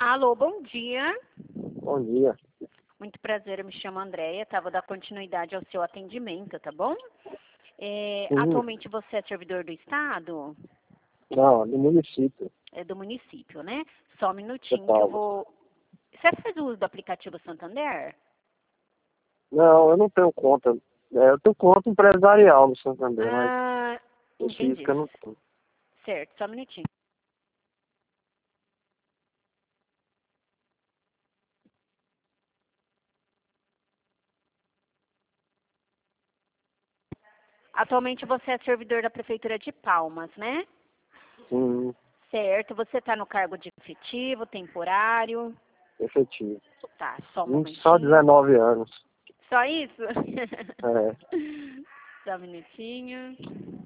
Alô, bom dia. Bom dia. Muito prazer, eu me chamo Andréia, tá? Vou dar continuidade ao seu atendimento, tá bom? Atualmente você é servidor do Estado? Não, do município. É do município, né? Só um minutinho De que eu Palmas. vou... Você faz uso do aplicativo Santander? Não, eu não tenho conta. Eu tenho conta empresarial no Santander, mas Entendi. física eu não tenho. Certo, só um minutinho. Atualmente você é servidor da Prefeitura de Palmas, né? Sim, Certo, você está no cargo de efetivo, temporário? efetivo. Tá, só um Só momentinho. 19 anos. Só isso? É. Só um minutinho.